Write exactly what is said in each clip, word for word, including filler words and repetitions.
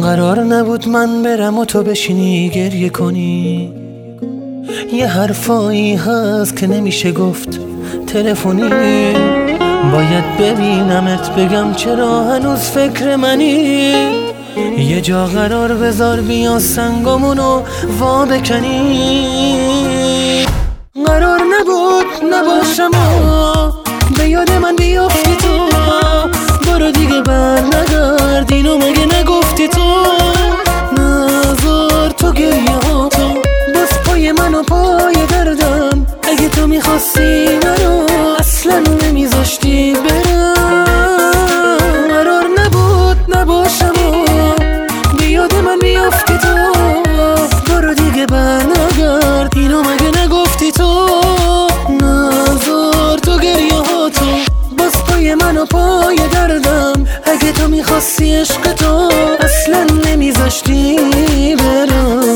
قرار نبود من برم و تو بشینی گریه کنی. یه حرفایی هست که نمیشه گفت تلفنی. باید ببینمت بگم چرا هنوز فکر منی. یه جا قرار بذار بیا سنگامونو وا بکنی. قرار نبود نباشم و به یاد من بیافتی تو. برو دیگه بر نگرد اینو مگه نگفتی تو. نذار تو گریه ها تو بس پای من و پای دردم. اگه تو میخواستی منو اصلا نمیذاشتی برم. قرار نبود نباشم و به یاد من بیافتی تو. برو دیگه بر نگرد اینو مگه نگفتی تو. نذار تو گریه ها تو بس پای من و پای دردم. اگه تو میخواستی عشق تو اصلا نمیذاشتی برم.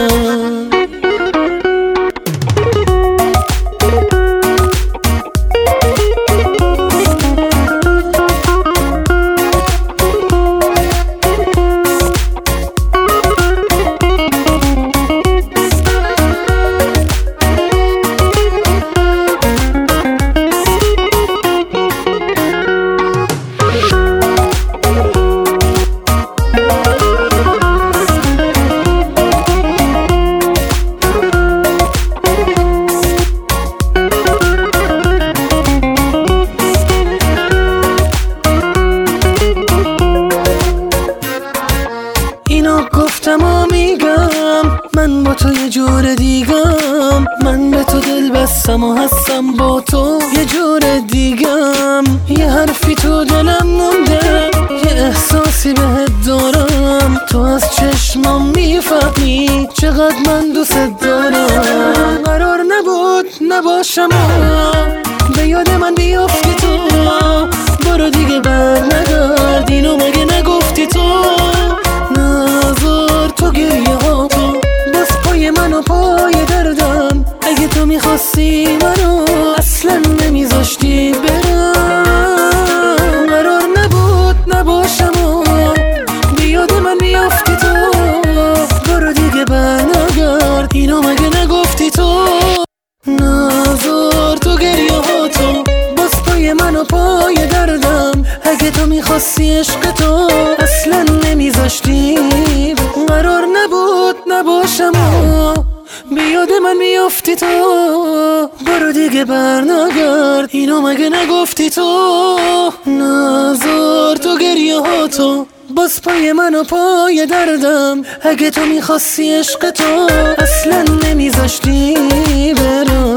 گفتم و میگم من با تو یه جور دیگم. من به تو دل بستم و هستم با تو یه جور دیگم. یه حرفی تو دلم مونده یه احساسی بهت دارم. تو از چشمام میفهمی چقدر من دوست دارم. قرار نبود نباشم و به یاد من بیافتی تو. برو دیگه بر نگرد اینو مگه نگفتی تو. نذار تو گریه ها تو بس پای من و پای دردم. اگه تو میخواستی منو اصلا نمیذاشتی برم. قرار نبود نباشم و به یاد من بیافتی تو. برو دیگه بر نگرد اینو مگه نگفتی تو. نذار تو گریه ها تو بس پای من و پای دردم. اگه تو میخواستی عشق تو اصلا نمیذاشتی. قرار نبود نباشم و به یاد من میافتی تو. برو دیگه بر نگرد اینو مگه نگفتی تو. نذار تو گریه ها تو بس پای من و پای دردم. اگه تو میخواستی عشق تو اصلا نمیذاشتی برم.